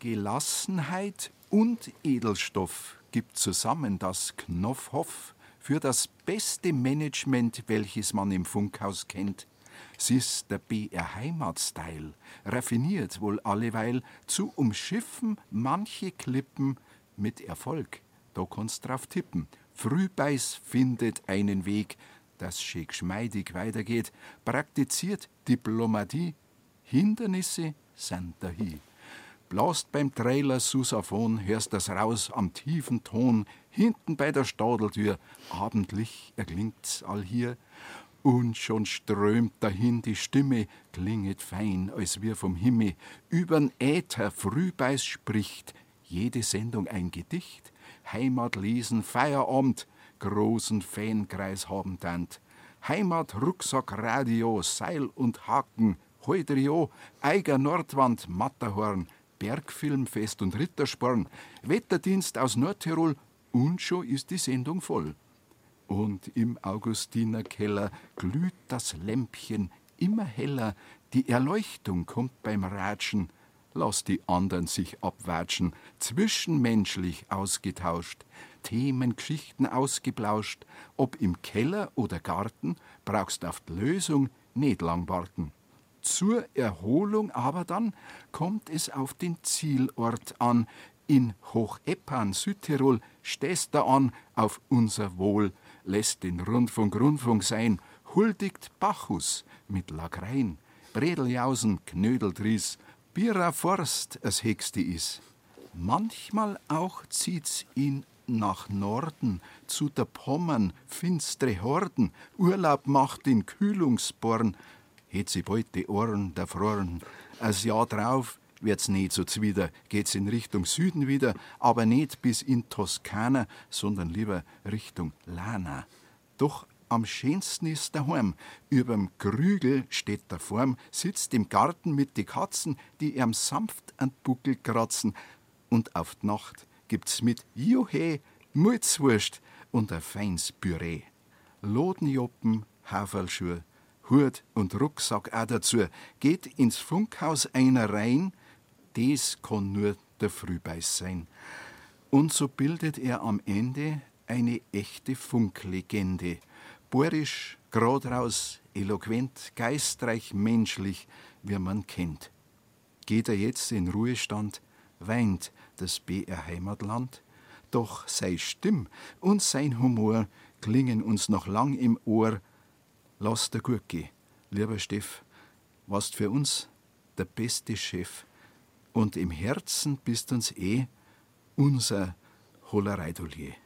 Gelassenheit und Edelstoff gibt zusammen das Knopfhoff für das beste Management, welches man im Funkhaus kennt. Es ist der BR Heimat-Style, raffiniert wohl alleweil, zu umschiffen manche Klippen mit Erfolg. Da kannst drauf tippen. Frühbeiß findet einen Weg, das schön geschmeidig weitergeht, praktiziert Diplomatie, Hindernisse sind dahin. Blast beim Trailer Susaphon, hörst das raus am tiefen Ton, hinten bei der Stadeltür, abendlich erklingt's allhier. Und schon strömt dahin die Stimme, klinget fein, als wir vom Himmel. Übern Äther Frühbeiß spricht, jede Sendung ein Gedicht. Heimat lesen, Feierabend, großen Fankreis haben tant. Heimat, Rucksack, Radio, Seil und Haken, Heudrio, Eiger Nordwand, Matterhorn, Bergfilmfest und Rittersporn, Wetterdienst aus Nordtirol und schon ist die Sendung voll. Und im Augustinerkeller glüht das Lämpchen immer heller, die Erleuchtung kommt beim Ratschen, lass die andern sich abwatschen, zwischenmenschlich ausgetauscht, Themen, Geschichten ausgeplauscht, ob im Keller oder Garten, brauchst auf die Lösung nicht lang warten. Zur Erholung aber dann kommt es auf den Zielort an. In Hocheppan, Südtirol, stehst da an auf unser Wohl, lässt den Rundfunk sein, huldigt Bacchus mit Lagrein, Bredeljausen, Knödeldries, Bierer Forst, es Hexte is. Manchmal auch zieht's ihn nach Norden, zu der Pommern, finstre Horden, Urlaub macht in Kühlungsborn, het sie bald die Ohren der Froren. Ein Jahr drauf wird's nicht so zwider, geht's in Richtung Süden wieder, aber nicht bis in Toskana, sondern lieber Richtung Lana. Doch am schönsten ist daheim. Überm Krügel steht der Form, sitzt im Garten mit die Katzen, die ihm sanft an Buckel kratzen. Und auf die Nacht gibt's mit Juhe, Mutzwurst und ein feins Püree. Lodenjoppen, Haferlschuhe, Hut und Rucksack auch dazu, geht ins Funkhaus einer rein, das kann nur der Frühbeiß sein. Und so bildet er am Ende eine echte Funklegende. Bohrisch, grad raus, eloquent, geistreich, menschlich, wie man kennt. Geht er jetzt in Ruhestand, weint das BR Heimatland, doch sei Stimm und sein Humor klingen uns noch lang im Ohr. Lass dir gut gehen, lieber Steff, warst für uns der beste Chef und im Herzen bist uns unser Hollereidolier.